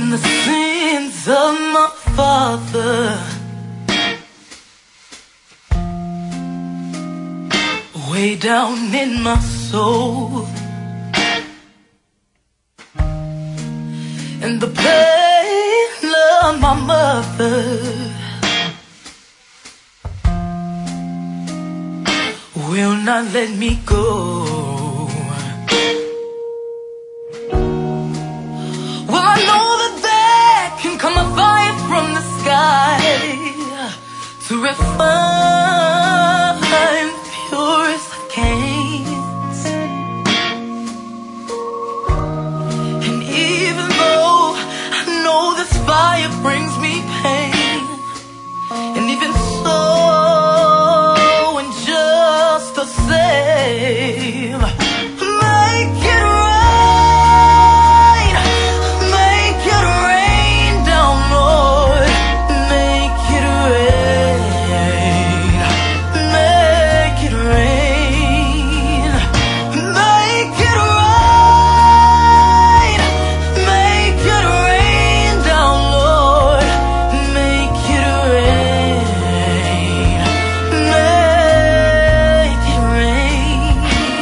the sins of my father way down in my soul, and the pain of my mother will not let me go. Well, I know that there can come a fire from the sky to refine the purest of canes. And even though I know this fire brings me pain, and even so, and just the same, make it rain, make it rain down, Lord, make it rain, make it rain, make it rain, make it rain down, Lord, make it rain, make it rain.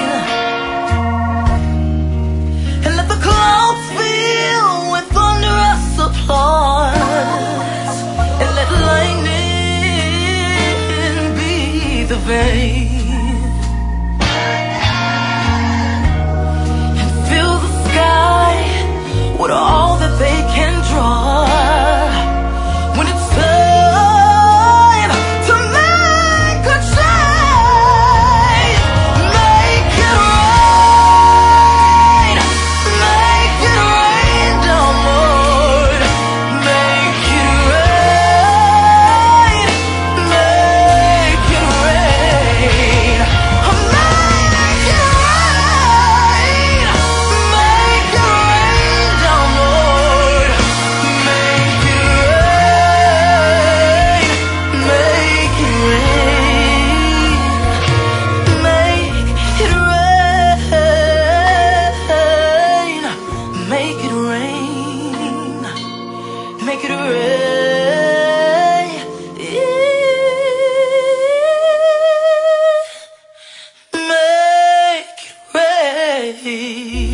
And let the clouds fill with thunderous applause, and let lightning be the vein, and fill the sky with all that they can draw when it's time to make a change. Make it rain, make it rain down, Lord, make it rain, make it rain, make it rain, make it rain down, Lord, make it rain, make it rain, make it rain, make it rain, make it rain, make it rain.